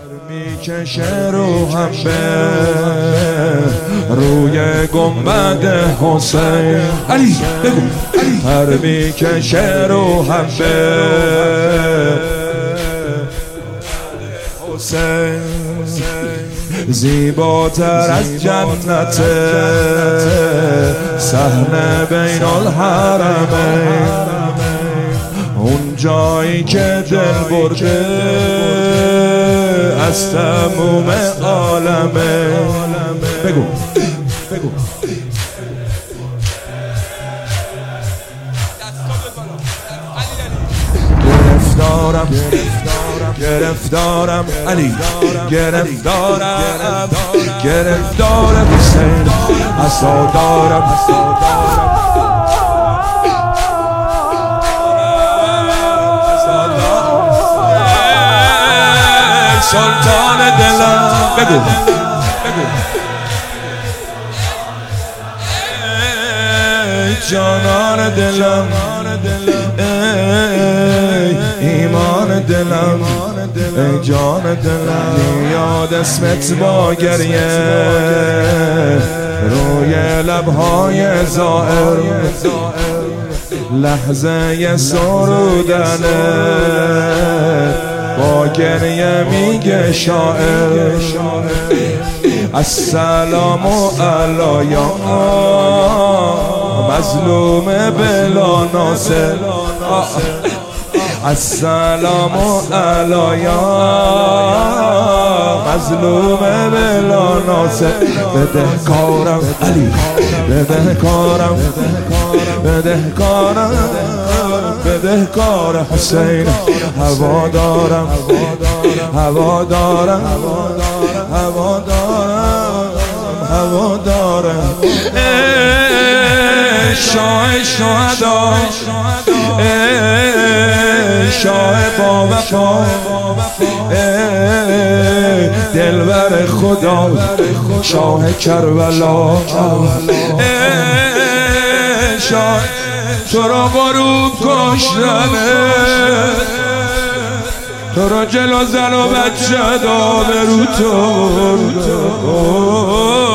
میکشه روحم به روی گنبد حسین. علی بگو پر میکشه روحم به حسین. زیباتر از جنت صحنه بین الحرمین، اون جایی که دل برده از تموم عالمه. بگو بگو گرفتارم علی، گرفتارم حسین، عصادارم سلطان دلم. بگو جانان دلم، ایمان دلم، ای جان دلم. یاد اسمت با گریه روی لبهای زائر، لحظه سرودنه با گریه میگه شاعر. السلام علی مظلوم بلا ناصر، السلام علی مظلوم بلا ناصر. بدهکارم علی، بدهکارم، بدهکار حسین. هوادارم، هوادارم، هوادارم. شاه شهدا، شاه با وفا، دلبر خدا، شاه کربلا. شاه تو را غروب کشتنه، تو را جلو زن و بچه دابرو تو.